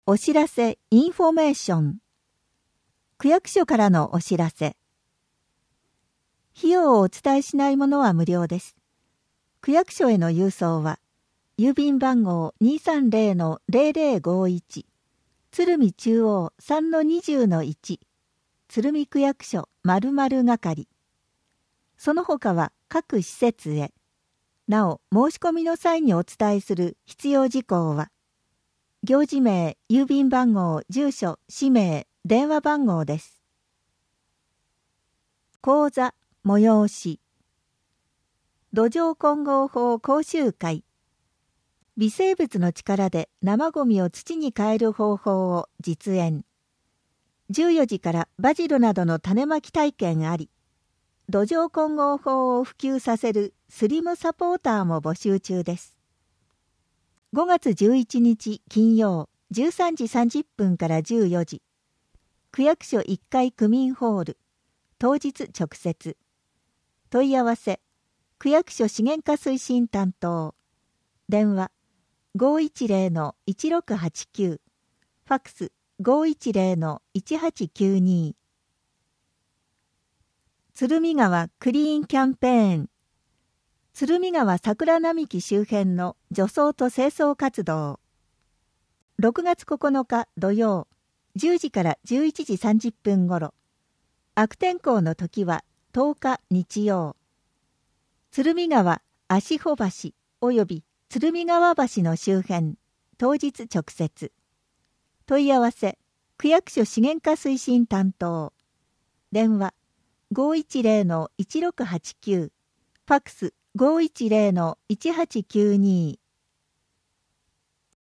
お知らせインフォメーション。区役所からのお知らせ。費用をお伝えしないものは無料です。区役所への郵送は、郵便番号 230-0051、鶴見中央 3-20-1、鶴見区役所〇〇係。その他は各施設へ。なお、申し込みの際にお伝えする必要事項は、行事名、郵便番号、住所、氏名、電話番号です。講座、催し。土壌混合法講習会。微生物の力で生ゴミを土に変える方法を実演。14時からバジルなどの種まき体験あり。土壌混合法を普及させるスリムサポーターも募集中です。5月11日金曜13時30分から14時。区役所1階区民ホール。当日直接。問い合わせ。区役所資源課推進担当。電話。510-1689。ファックス。510-1892。鶴見川クリーンキャンペーン。鶴見川桜並木周辺の除草と清掃活動。6月9日土曜、10時から11時30分ごろ。悪天候の時は10日日曜。鶴見川芦穂橋及び鶴見川橋の周辺、当日直接。問い合わせ、区役所資源課推進担当。電話、510-1689。ファックス、510-1892。